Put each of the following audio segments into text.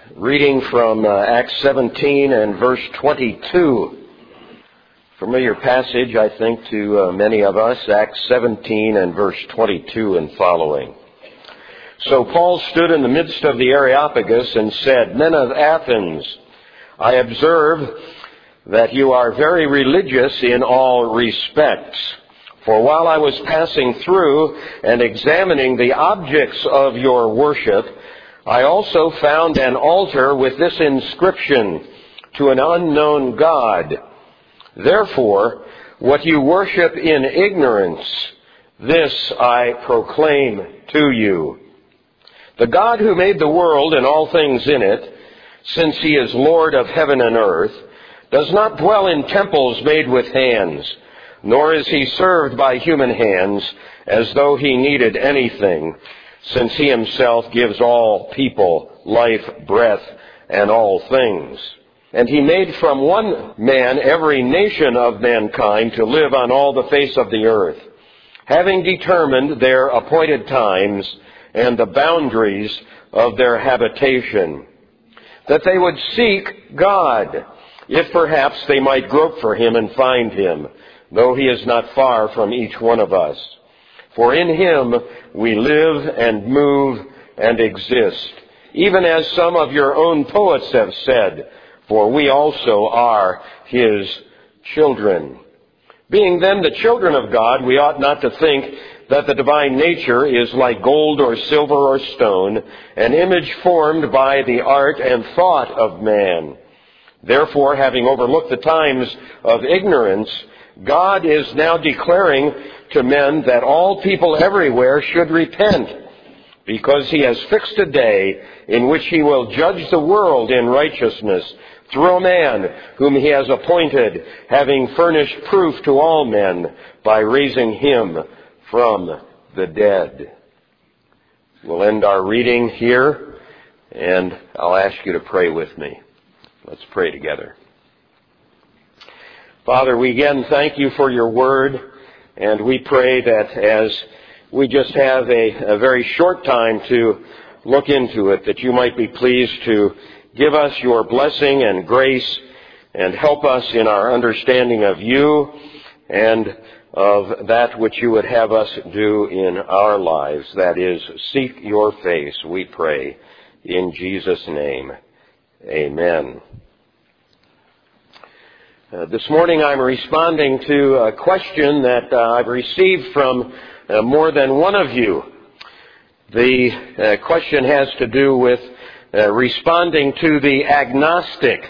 Reading from Acts 17 and verse 22. Familiar passage, I think, to many of us, Acts 17 and verse 22 and following. So Paul stood in the midst of the Areopagus and said, "Men of Athens, I observe that you are very religious in all respects. For while I was passing through and examining the objects of your worship, I also found an altar with this inscription, 'To an unknown God.' Therefore, what you worship in ignorance, this I proclaim to you. The God who made the world and all things in it, since he is Lord of heaven and earth, does not dwell in temples made with hands, nor is he served by human hands as though he needed anything, since he himself gives all people life, breath, and all things. And he made from one man every nation of mankind to live on all the face of the earth, having determined their appointed times and the boundaries of their habitation, that they would seek God, if perhaps they might grope for him and find him, though he is not far from each one of us. For in him we live and move and exist, even as some of your own poets have said, for we also are his children. Being then the children of God, we ought not to think that the divine nature is like gold or silver or stone, an image formed by the art and thought of man. Therefore, having overlooked the times of ignorance, God is now declaring to men that all people everywhere should repent, because he has fixed a day in which he will judge the world in righteousness through a man whom he has appointed, having furnished proof to all men by raising him from the dead." We'll end our reading here, and I'll ask you to pray with me. Let's pray together. Father, we again thank you for your word, and we pray that as we just have a very short time to look into it, that you might be pleased to give us your blessing and grace and help us in our understanding of you and of that which you would have us do in our lives, that is, seek your face, we pray. In Jesus' name, amen. This morning I'm responding to a question that I've received from more than one of you. The question has to do with responding to the agnostic.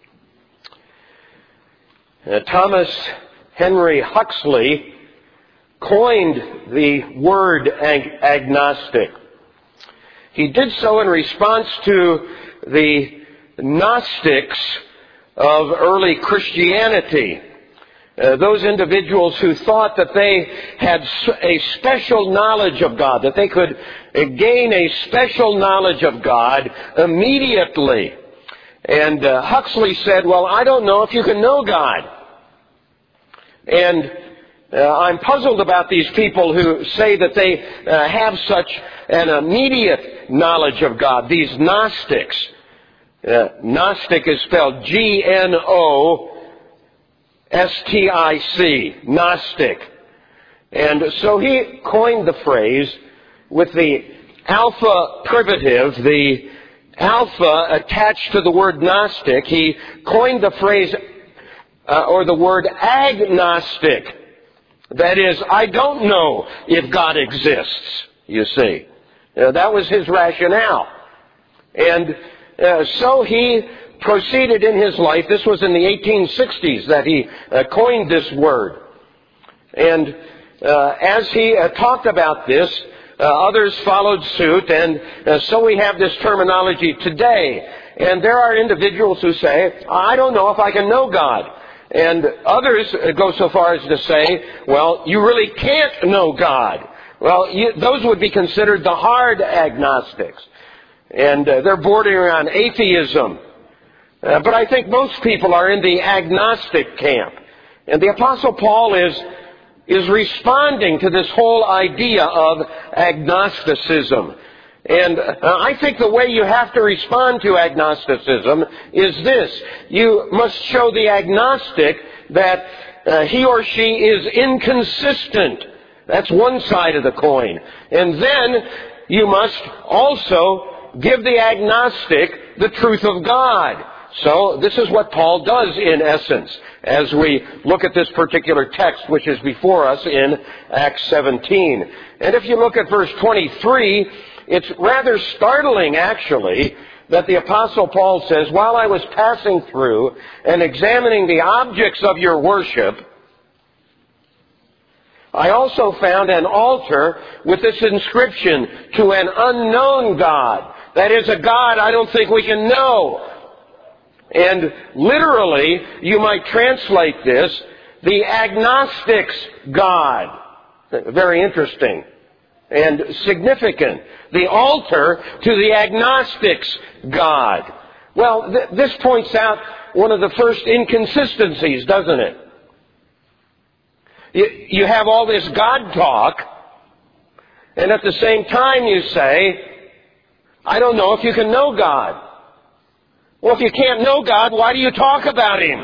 Thomas Henry Huxley coined the word agnostic. He did so in response to the Gnostics of early Christianity. Those individuals who thought that they had a special knowledge of God, that they could gain a special knowledge of God immediately. And Huxley said, well, I don't know if you can know God. And I'm puzzled about these people who say that they have such an immediate knowledge of God, these Gnostics. Gnostic is spelled G-N-O-S-T-I-C, Gnostic. And so he coined the phrase with the alpha privative, the alpha attached to the word Gnostic. He coined the phrase, or the word agnostic. That is, I don't know if God exists, you see. That was his rationale. And so he proceeded in his life. This was in the 1860s that he coined this word. And as he talked about this, others followed suit, and so we have this terminology today. And there are individuals who say, I don't know if I can know God. And others go so far as to say, well, you really can't know God. Well, those would be considered the hard agnostics. And they're bordering on atheism. But I think most people are in the agnostic camp. And the Apostle Paul is responding to this whole idea of agnosticism. And I think the way you have to respond to agnosticism is this. You must show the agnostic that he or she is inconsistent. That's one side of the coin. And then you must also give the agnostic the truth of God. So this is what Paul does in essence as we look at this particular text which is before us in Acts 17. And if you look at verse 23, it's rather startling actually that the Apostle Paul says, while I was passing through and examining the objects of your worship, I also found an altar with this inscription, to an unknown God. That is a God I don't think we can know. And literally, you might translate this, the agnostic's God. Very interesting and significant. The altar to the agnostic's God. Well, this points out one of the first inconsistencies, doesn't it? You have all this God talk, and at the same time you say, I don't know if you can know God. Well, if you can't know God, why do you talk about Him?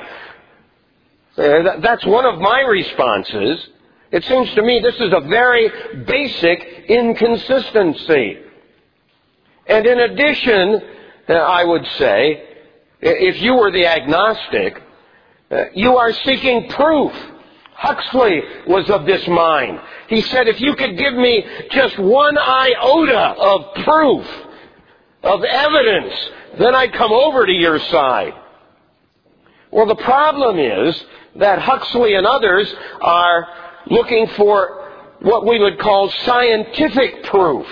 That's one of my responses. It seems to me this is a very basic inconsistency. And in addition, I would say, if you were the agnostic, you are seeking proof. Huxley was of this mind. He said, if you could give me just one iota of proof, of evidence, then I'd come over to your side. Well, the problem is that Huxley and others are looking for what we would call scientific proof.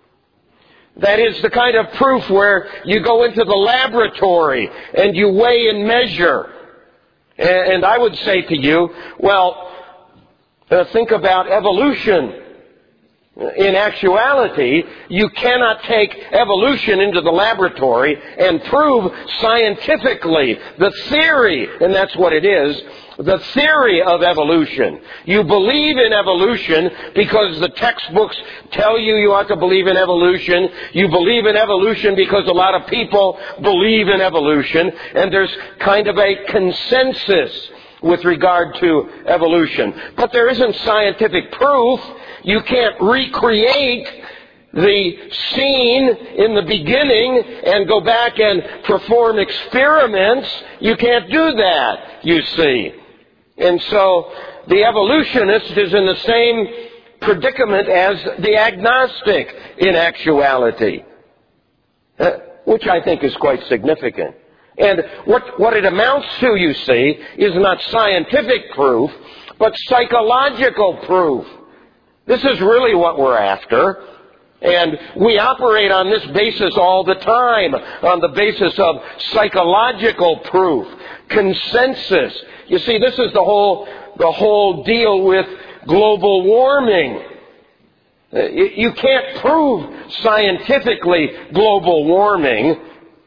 That is the kind of proof where you go into the laboratory and you weigh and measure. And I would say to you, well, think about evolution. In actuality, you cannot take evolution into the laboratory and prove scientifically the theory, and that's what it is, the theory of evolution. You believe in evolution because the textbooks tell you you ought to believe in evolution. You believe in evolution because a lot of people believe in evolution, and there's kind of a consensus with regard to evolution. But there isn't scientific proof. You can't recreate the scene in the beginning and go back and perform experiments. You can't do that, you see. And so the evolutionist is in the same predicament as the agnostic in actuality, which I think is quite significant. And what it amounts to, you see, is not scientific proof, but psychological proof. This is really what we're after. And we operate on this basis all the time, on the basis of psychological proof, consensus. You see, this is the whole deal with global warming. You can't prove scientifically global warming,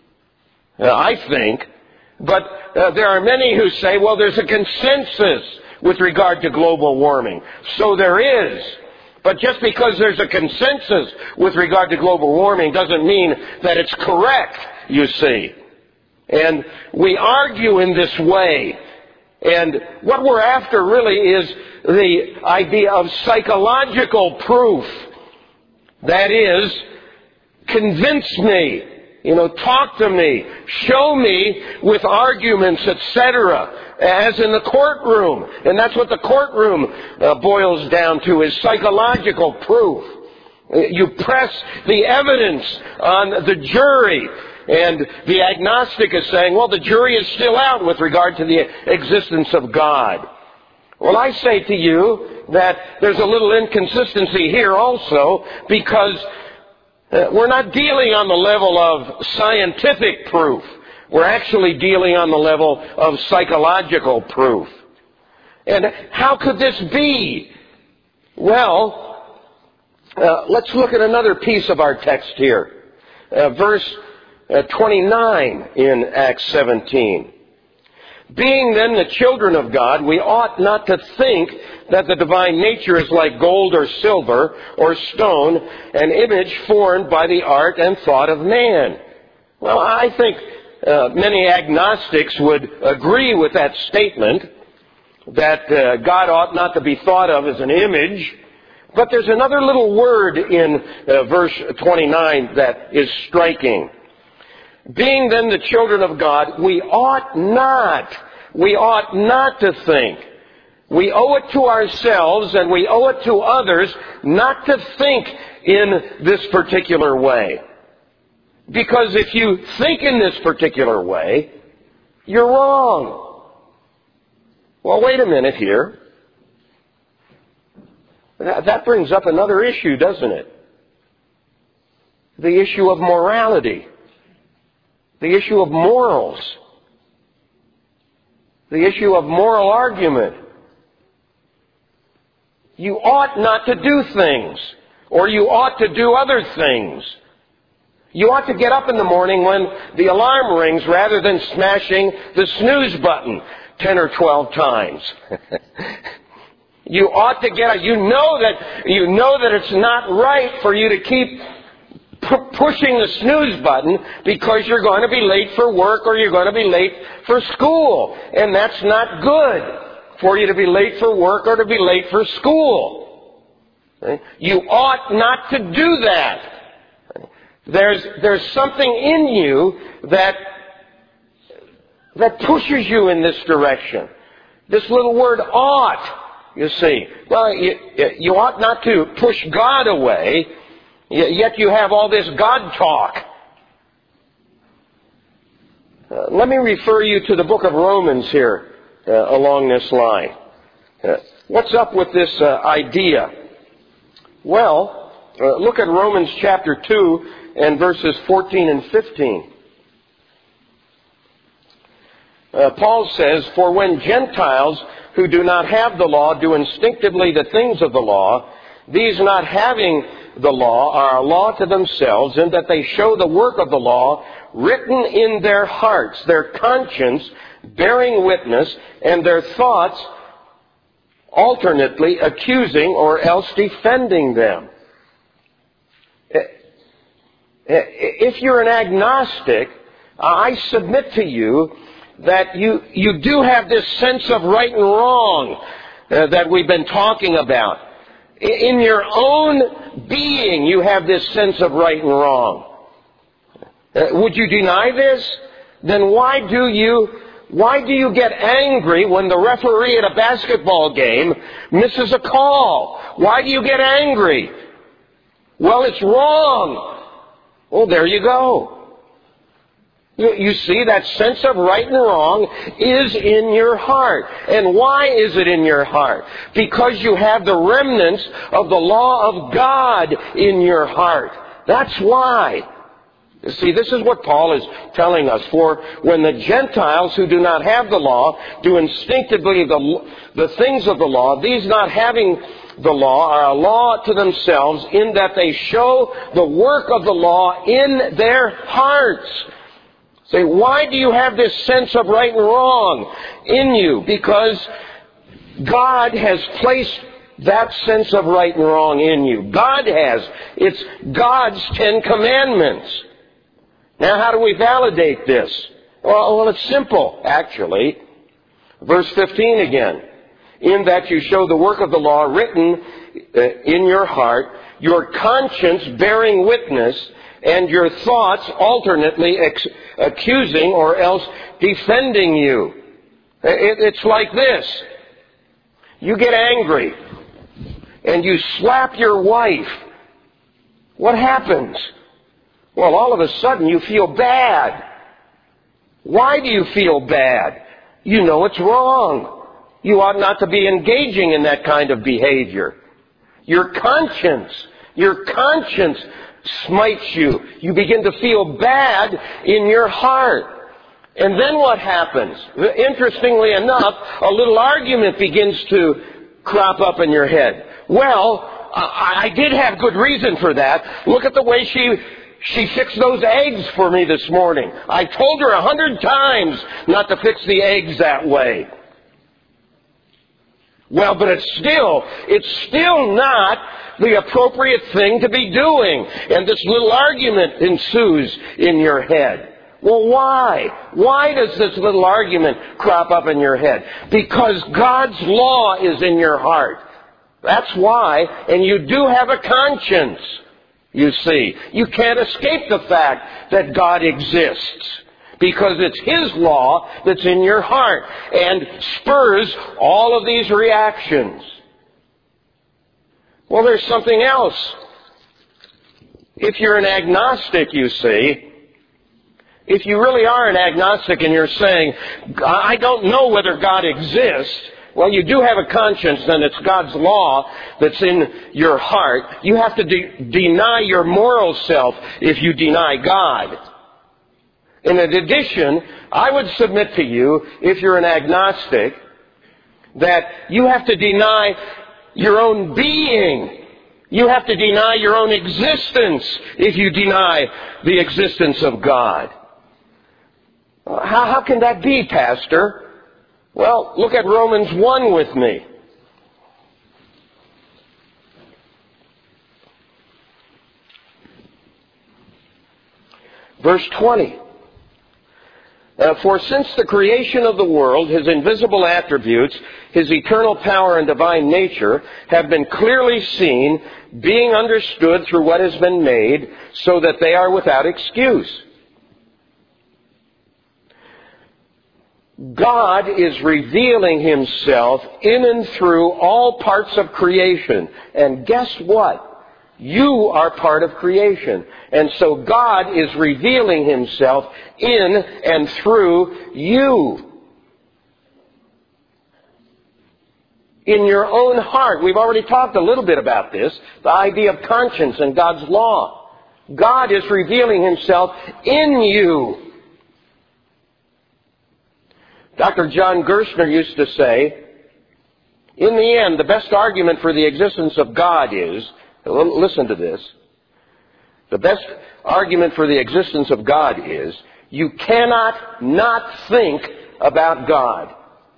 I think, but there are many who say, well, there's a consensus with regard to global warming. So there is. But just because there's a consensus with regard to global warming doesn't mean that it's correct, you see. And we argue in this way. And what we're after really is the idea of psychological proof. That is, convince me. Talk to me, show me with arguments, etc., as in the courtroom. And that's what the courtroom boils down to, is psychological proof. You press the evidence on the jury. And the agnostic is saying, well, the jury is still out with regard to the existence of God. Well, I say to you that there's a little inconsistency here also, because we're not dealing on the level of scientific proof. We're actually dealing on the level of psychological proof. And how could this be? Well, let's look at another piece of our text here. Verse 29 in Acts 17. Being then the children of God, we ought not to think that the divine nature is like gold or silver or stone, an image formed by the art and thought of man. Well, I think many agnostics would agree with that statement, that God ought not to be thought of as an image. But there's another little word in verse 29 that is striking. Being then the children of God, we ought not to think. We owe it to ourselves and we owe it to others not to think in this particular way. Because if you think in this particular way, you're wrong. Well, wait a minute here. That brings up another issue, doesn't it? The issue of morality. The issue of morals. The issue of moral argument. You ought not to do things, or you ought to do other things. You ought to get up in the morning when the alarm rings rather than smashing the snooze button 10 or 12 times. You ought to get up. You know that it's not right for you to keep pushing the snooze button because you're going to be late for work or you're going to be late for school. And that's not good for you to be late for work or to be late for school. You ought not to do that. There's something in you that pushes you in this direction. This little word ought, you see. Well, you ought not to push God away, yet you have all this God talk. Let me refer you to the book of Romans here along this line. What's up with this idea? Well, look at Romans chapter 2 and verses 14 and 15. Paul says, "For when Gentiles who do not have the law do instinctively the things of the law, these not having the law are a law to themselves, in that they show the work of the law written in their hearts, their conscience bearing witness, and their thoughts alternately accusing or else defending them." If you're an agnostic, I submit to you that you do have this sense of right and wrong that we've been talking about. In your own being, you have this sense of right and wrong. Would you deny this? Then why do you get angry when the referee at a basketball game misses a call? Why do you get angry? Well, it's wrong. Well, there you go. You see, that sense of right and wrong is in your heart. And why is it in your heart? Because you have the remnants of the law of God in your heart. That's why. You see, this is what Paul is telling us. For when the Gentiles who do not have the law do instinctively the things of the law, these not having the law are a law to themselves, in that they show the work of the law in their hearts. Say, why do you have this sense of right and wrong in you? Because God has placed that sense of right and wrong in you. God has. It's God's 10 Commandments. Now, how do we validate this? Well, it's simple, actually. Verse 15 again. In that you show the work of the law written in your heart, your conscience bearing witness, and your thoughts alternately accusing or else defending you. It's like this. You get angry and you slap your wife. What happens? Well, all of a sudden you feel bad. Why do you feel bad? You know it's wrong. You ought not to be engaging in that kind of behavior. Your conscience smites you. You begin to feel bad in your heart. And then what happens? Interestingly enough, a little argument begins to crop up in your head. Well, I did have good reason for that. Look at the way She fixed those eggs for me this morning. I told her 100 times not to fix the eggs that way. Well, but it's still not the appropriate thing to be doing. And this little argument ensues in your head. Well, why? Why does this little argument crop up in your head? Because God's law is in your heart. That's why. And you do have a conscience, you see. You can't escape the fact that God exists, because it's His law that's in your heart and spurs all of these reactions. Well, there's something else. If you're an agnostic, you see, if you really are an agnostic and you're saying, I don't know whether God exists, well, you do have a conscience, and it's God's law that's in your heart. You have to deny your moral self if you deny God. In addition, I would submit to you, if you're an agnostic, that you have to deny your own being. You have to deny your own existence if you deny the existence of God. How can that be, Pastor? Well, look at Romans 1 with me. Verse 20. For since the creation of the world, His invisible attributes, His eternal power and divine nature have been clearly seen, being understood through what has been made, so that they are without excuse. God is revealing Himself in and through all parts of creation. And guess what? You are part of creation. And so God is revealing Himself in and through you. In your own heart. We've already talked a little bit about this. The idea of conscience and God's law. God is revealing Himself in you. Dr. John Gerstner used to say, in the end, the best argument for the existence of God is, listen to this, the best argument for the existence of God is, you cannot not think about God.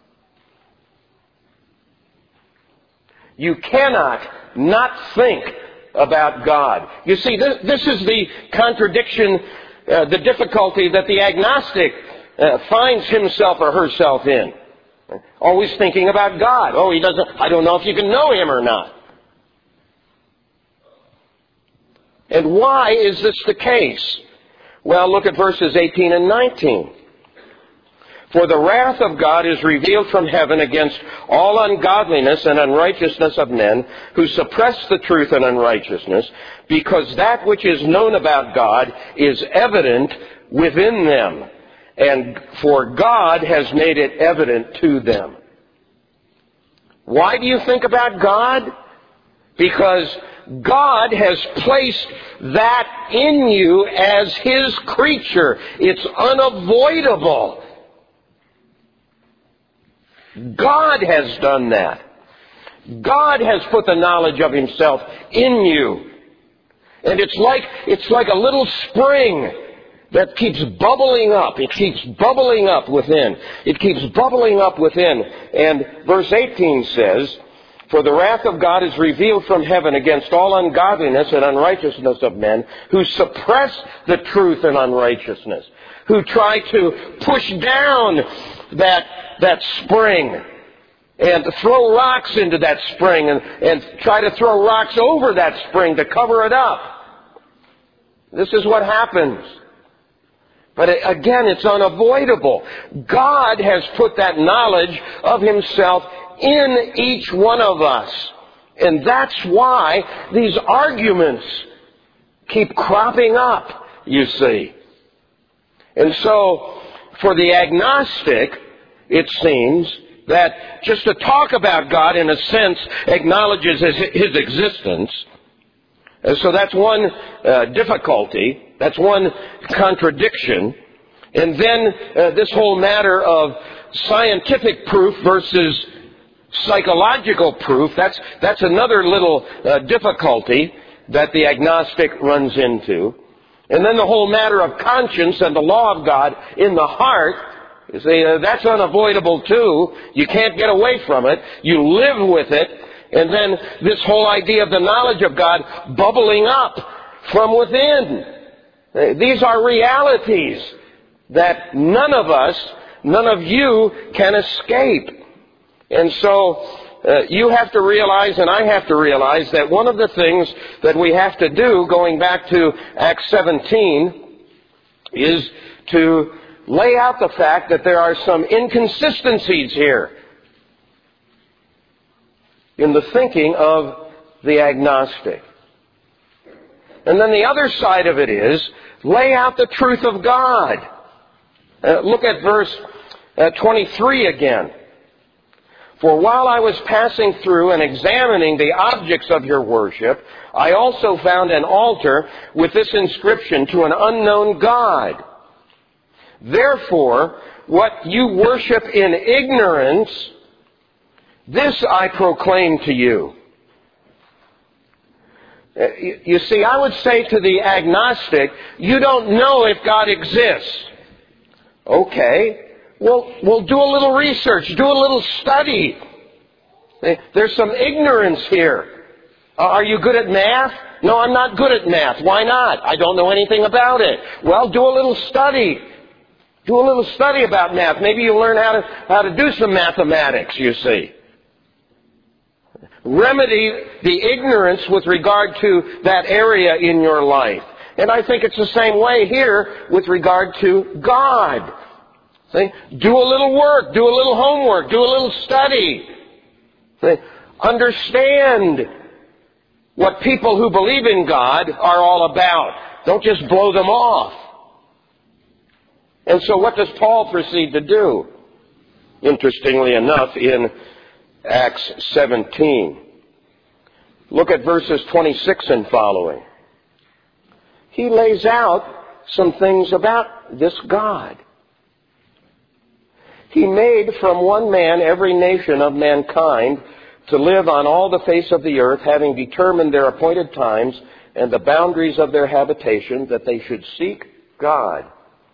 You cannot not think about God. You see, this is the contradiction, the difficulty that the agnostic finds himself or herself in. Always thinking about God. Oh, I don't know if you can know Him or not. And why is this the case? Well, look at verses 18 and 19. For the wrath of God is revealed from heaven against all ungodliness and unrighteousness of men who suppress the truth in unrighteousness, because that which is known about God is evident within them. And for God has made it evident to them. Why do you think about God? Because God has placed that in you as His creature. It's unavoidable. God has done that. God has put the knowledge of Himself in you. And it's like a little spring that keeps bubbling up. It keeps bubbling up within. It keeps bubbling up within. And verse 18 says, for the wrath of God is revealed from heaven against all ungodliness and unrighteousness of men who suppress the truth in unrighteousness, who try to push down that spring and throw rocks into that spring and try to throw rocks over that spring to cover it up. This is what happens. But again, it's unavoidable. God has put that knowledge of Himself in each one of us. And that's why these arguments keep cropping up, you see. And so, for the agnostic, it seems that just to talk about God, in a sense, acknowledges His existence. And so that's one difficulty. That's one contradiction. And then this whole matter of scientific proof versus psychological proof, that's another little difficulty that the agnostic runs into. And then the whole matter of conscience and the law of God in the heart, you see, that's unavoidable too. You can't get away from it. You live with it. And then this whole idea of the knowledge of God bubbling up from within. These are realities that none of us, none of you can escape. And so you have to realize, and I have to realize, that one of the things that we have to do, going back to Acts 17, is to lay out the fact that there are some inconsistencies here in the thinking of the agnostic. And then the other side of it is, lay out the truth of God. Look at verse 23 again. For while I was passing through and examining the objects of your worship, I also found an altar with this inscription, to an unknown God. Therefore, what you worship in ignorance, this I proclaim to you. You see, I would say to the agnostic, you don't know if God exists. Okay. Well, do a little research, do a little study. There's some ignorance here. Are you good at math? No, I'm not good at math. Why not? I don't know anything about it. Well, do a little study. Do a little study about math. Maybe you'll learn how to do some mathematics, you see. Remedy the ignorance with regard to that area in your life. And I think it's the same way here with regard to God. See? Do a little work, do a little homework, do a little study. See? Understand what people who believe in God are all about. Don't just blow them off. And so what does Paul proceed to do? Interestingly enough, in Acts 17. Look at verses 26 and following. He lays out some things about this God. He made from one man every nation of mankind to live on all the face of the earth, having determined their appointed times and the boundaries of their habitation, that they should seek God.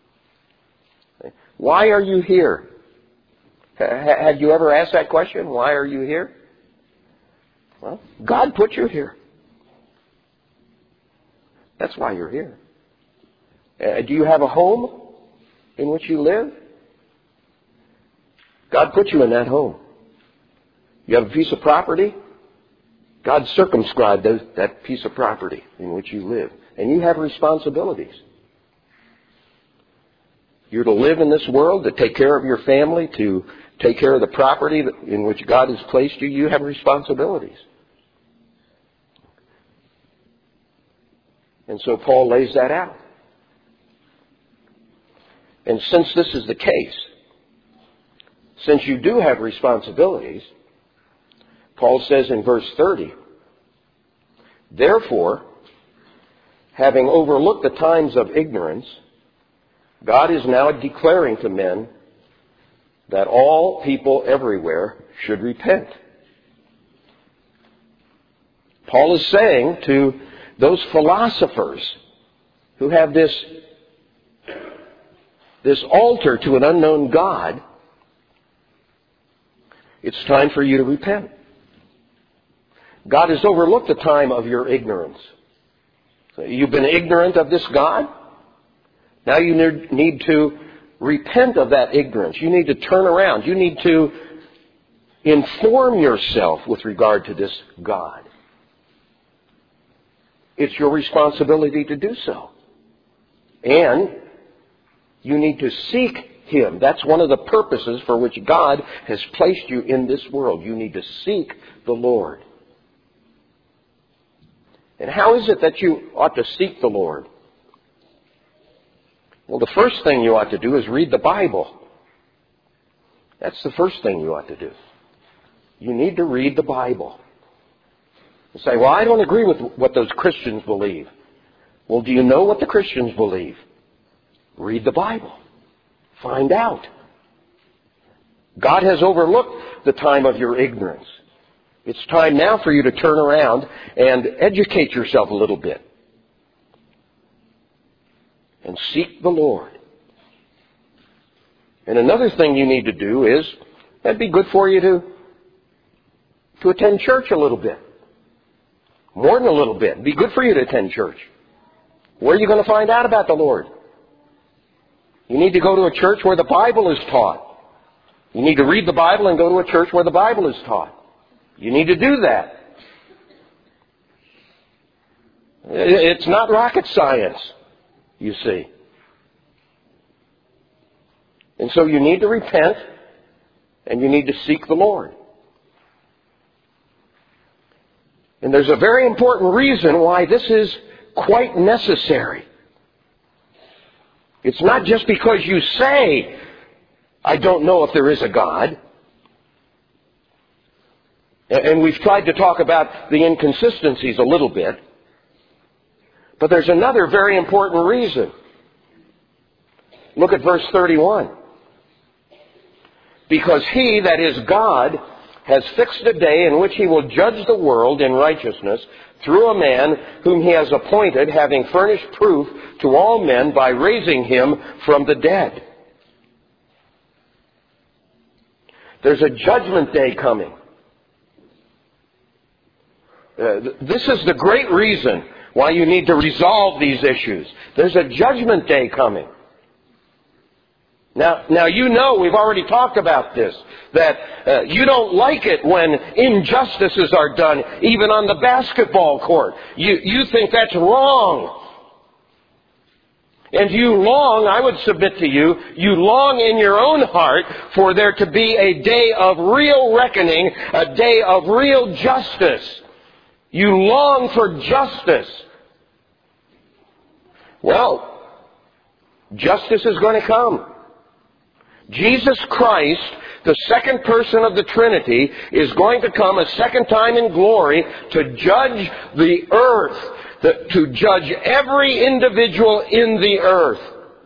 Why are you here? Had you ever asked that question? Why are you here? Well, God put you here. That's why you're here. Do you have a home in which you live? God put you in that home. You have a piece of property? God circumscribed that piece of property in which you live. And you have responsibilities. You're to live in this world, to take care of your family, to take care of the property in which God has placed you. You have responsibilities. And so Paul lays that out. And since this is the case, since you do have responsibilities, Paul says in verse 30, therefore, having overlooked the times of ignorance, God is now declaring to men that all people everywhere should repent. Paul is saying to those philosophers who have this altar to an unknown God, it's time for you to repent. God has overlooked the time of your ignorance. So you've been ignorant of this God. Now you need to repent of that ignorance. You need to turn around. You need to inform yourself with regard to this God. It's your responsibility to do so. And you need to seek Him. That's one of the purposes for which God has placed you in this world. You need to seek the Lord. And how is it that you ought to seek the Lord? Well, the first thing you ought to do is read the Bible. That's the first thing you ought to do. You need to read the Bible. You say, well, I don't agree with what those Christians believe. Well, do you know what the Christians believe? Read the Bible. Find out. God has overlooked the time of your ignorance. It's time now for you to turn around and educate yourself a little bit. and seek the Lord. And another thing you need to do is, that'd be good for you to attend church a little bit. More than a little bit. It'd be good for you to attend church. Where are you going to find out about the Lord? You need to go to a church where the Bible is taught. You need to read the Bible and go to a church where the Bible is taught. You need to do that. It's not rocket science, you see. And so you need to repent and you need to seek the Lord. And there's a very important reason why this is quite necessary. It's not just because you say, I don't know if there is a God. And we've tried to talk about the inconsistencies a little bit. But there's another very important reason. Look at verse 31. Because He, that is God, has fixed a day in which He will judge the world in righteousness through a man whom He has appointed, having furnished proof to all men by raising Him from the dead. There's a judgment day coming. This is the great reason why you need to resolve these issues. There's a judgment day coming. Now you know, we've already talked about this, that you don't like it when injustices are done, even on the basketball court. You think that's wrong. And you long, I would submit to you, you long in your own heart for there to be a day of real reckoning, a day of real justice. You long for justice. Well, justice is going to come. Jesus Christ, the second person of the Trinity, is going to come a second time in glory to judge the earth, to judge every individual in the earth.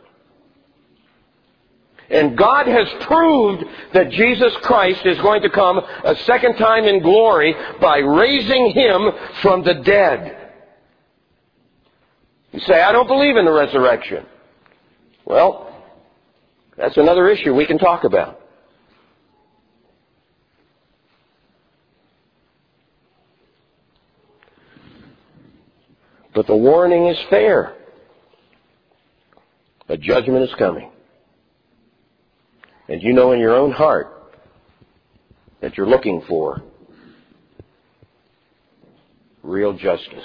And God has proved that Jesus Christ is going to come a second time in glory by raising Him from the dead. You say, I don't believe in the resurrection. Well, that's another issue we can talk about. But the warning is fair. A judgment is coming. And you know in your own heart that you're looking for real justice.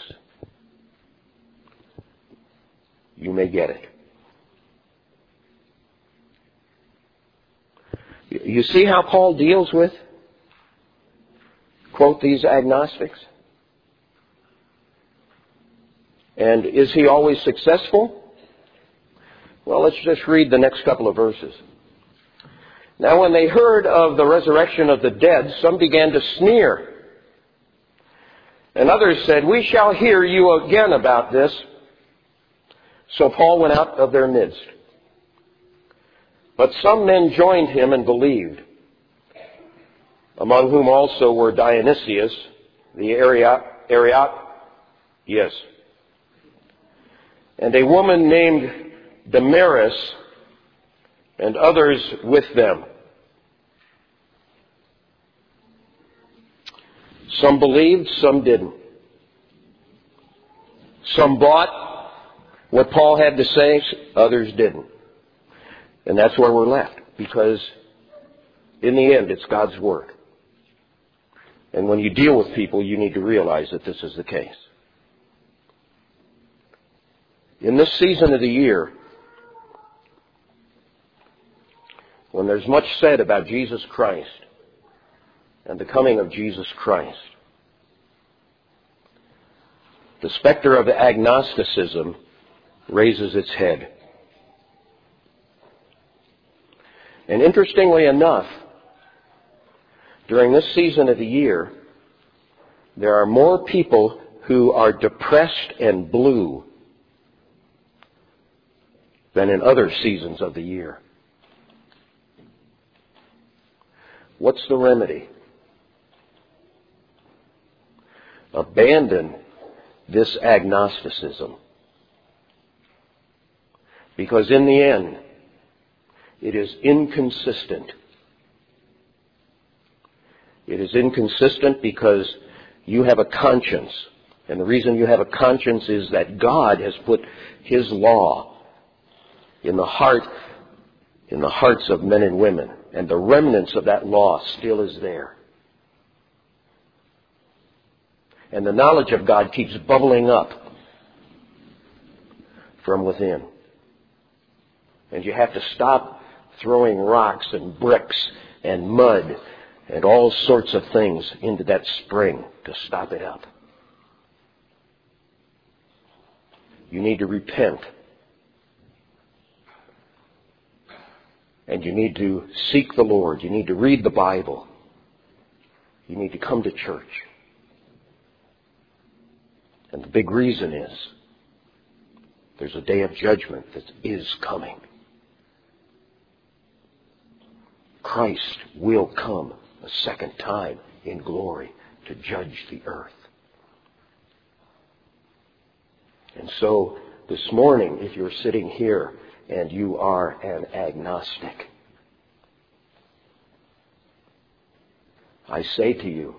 You may get it. You see how Paul deals with, quote, these agnostics? And is he always successful? Well, let's just read the next couple of verses. Now, when they heard of the resurrection of the dead, some began to sneer. And others said, we shall hear you again about this. So Paul went out of their midst. But some men joined him and believed, among whom also were Dionysius, the Areopagus, and a woman named Damaris, and others with them. Some believed, some didn't. Some bought what Paul had to say, others didn't. And that's where we're left, because in the end, it's God's work. And when you deal with people, you need to realize that this is the case. In this season of the year, when there's much said about Jesus Christ and the coming of Jesus Christ, the specter of agnosticism raises its head. And interestingly enough, during this season of the year, there are more people who are depressed and blue than in other seasons of the year. What's the remedy? Abandon this agnosticism. Because in the end, it is inconsistent. It is inconsistent because you have a conscience. And the reason you have a conscience is that God has put His law in the hearts of men and women. And the remnants of that law still is there. And the knowledge of God keeps bubbling up from within. And you have to stop throwing rocks and bricks and mud and all sorts of things into that spring to stop it up. You need to repent. And you need to seek the Lord. You need to read the Bible. You need to come to church. And the big reason is there's a day of judgment that is coming. Christ will come a second time in glory to judge the earth. And so this morning, if you're sitting here and you are an agnostic, I say to you,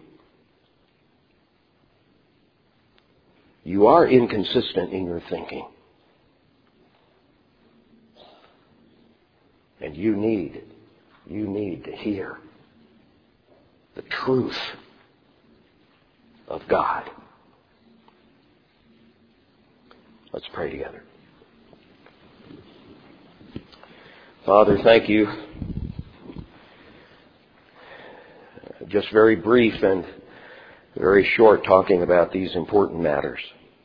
you are inconsistent in your thinking. And you need to hear the truth of God. Let's pray together. Father, thank you. Just very brief and very short talking about these important matters.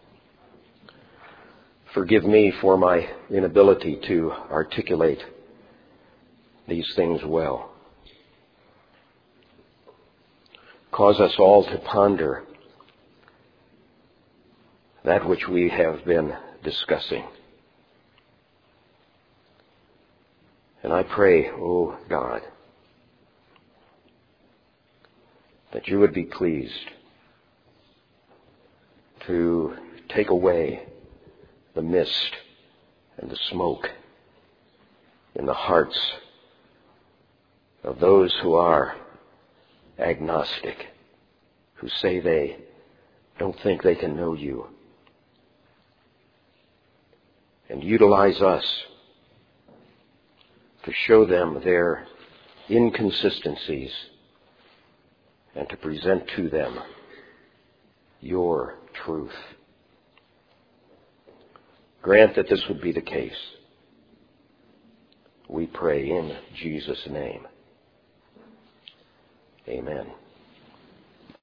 Forgive me for my inability to articulate these things well. Cause us all to ponder that which we have been discussing. And I pray, O God, that you would be pleased to take away the mist and the smoke in the hearts of those who are agnostic, who say they don't think they can know you. And utilize us to show them their inconsistencies and to present to them your truth. Grant that this would be the case. We pray in Jesus' name. Amen.